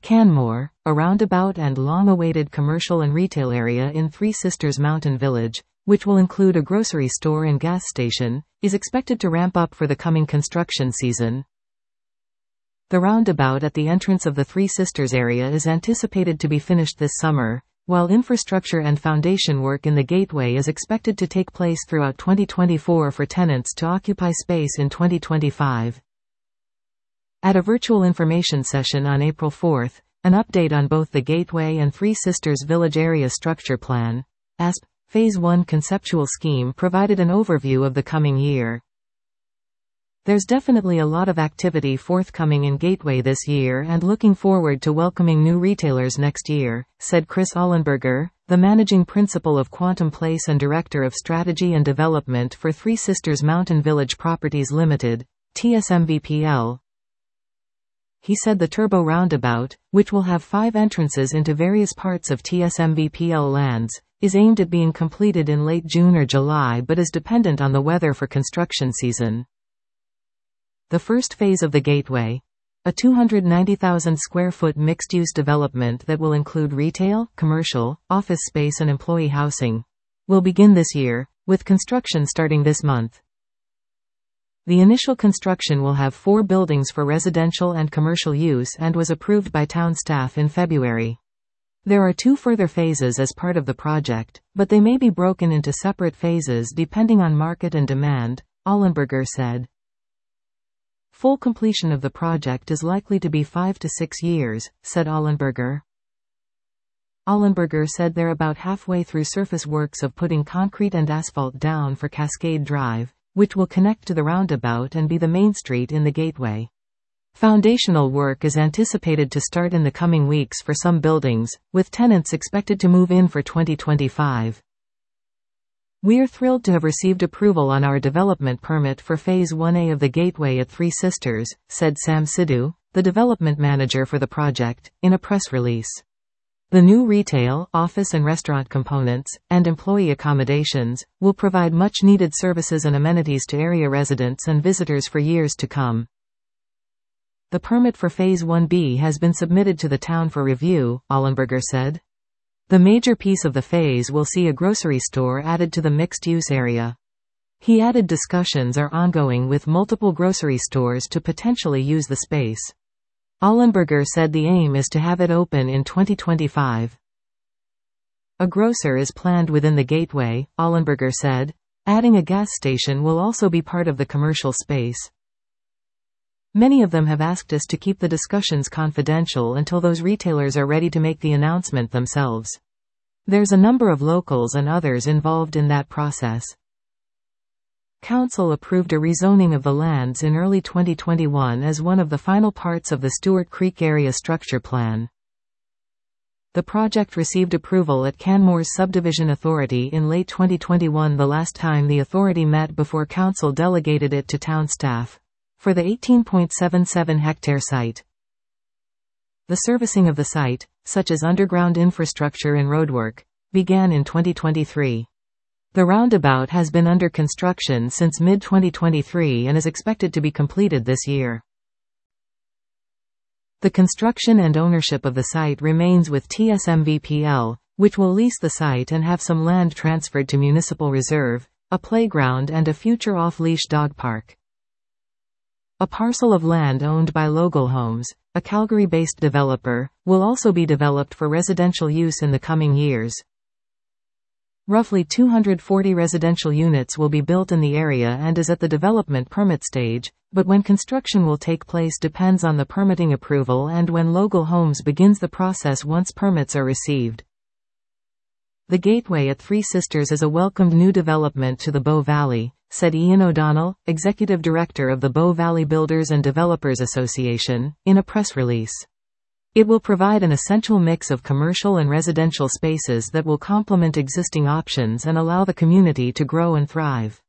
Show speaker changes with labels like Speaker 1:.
Speaker 1: Canmore, a roundabout and long-awaited commercial and retail area in Three Sisters Mountain Village, which will include a grocery store and gas station, is expected to ramp up for the coming construction season. The roundabout at the entrance of the Three Sisters area is anticipated to be finished this summer, while infrastructure and foundation work in the gateway is expected to take place throughout 2024 for tenants to occupy space in 2025. At a virtual information session on April 4, an update on both the Gateway and Three Sisters Village Area Structure Plan, ASP, Phase 1 conceptual scheme provided an overview of the coming year. There's definitely a lot of activity forthcoming in Gateway this year and looking forward to welcoming new retailers next year, said Chris Ollenberger, the managing principal of Quantum Place and director of strategy and development for Three Sisters Mountain Village Properties Limited, TSMVPL. He said the Turbo Roundabout, which will have 5 entrances into various parts of TSMVPL lands, is aimed at being completed in late June or July but is dependent on the weather for construction season. The first phase of the Gateway, a 290,000 square foot mixed-use development that will include retail, commercial, office space and employee housing, will begin this year, with construction starting this month. The initial construction will have 4 buildings for residential and commercial use and was approved by town staff in February. There are 2 further phases as part of the project, but they may be broken into separate phases depending on market and demand, Ollenberger said. Full completion of the project is likely to be 5 to 6 years, said Ollenberger. Ollenberger said they're about halfway through surface works of putting concrete and asphalt down for Cascade Drive, which will connect to the roundabout and be the main street in the Gateway. Foundational work is anticipated to start in the coming weeks for some buildings, with tenants expected to move in for 2025. We're thrilled to have received approval on our development permit for Phase 1A of the Gateway at Three Sisters, said Sam Sidhu, the development manager for the project, in a press release. The new retail, office and restaurant components, and employee accommodations, will provide much-needed services and amenities to area residents and visitors for years to come. The permit for Phase 1B has been submitted to the town for review, Ollenberger said. The major piece of the phase will see a grocery store added to the mixed-use area. He added discussions are ongoing with multiple grocery stores to potentially use the space. Ollenberger said the aim is to have it open in 2025. A grocer is planned within the Gateway, Ollenberger said. Adding a gas station will also be part of the commercial space. Many of them have asked us to keep the discussions confidential until those retailers are ready to make the announcement themselves. There's a number of locals and others involved in that process. Council approved a rezoning of the lands in early 2021 as one of the final parts of the Stewart Creek Area Structure Plan. The project received approval at Canmore's Subdivision Authority in late 2021, the last time the authority met before Council delegated it to town staff, for the 18.77-hectare site. The servicing of the site, such as underground infrastructure and roadwork, began in 2023. The roundabout has been under construction since mid-2023 and is expected to be completed this year. The construction and ownership of the site remains with TSMVPL, which will lease the site and have some land transferred to Municipal Reserve, a playground and a future off-leash dog park. A parcel of land owned by Logal Homes, a Calgary-based developer, will also be developed for residential use in the coming years. Roughly 240 residential units will be built in the area and is at the development permit stage, but when construction will take place depends on the permitting approval and when Logal Homes begins the process once permits are received. The Gateway at Three Sisters is a welcomed new development to the Bow Valley, said Ian O'Donnell, Executive Director of the Bow Valley Builders and Developers Association, in a press release. It will provide an essential mix of commercial and residential spaces that will complement existing options and allow the community to grow and thrive.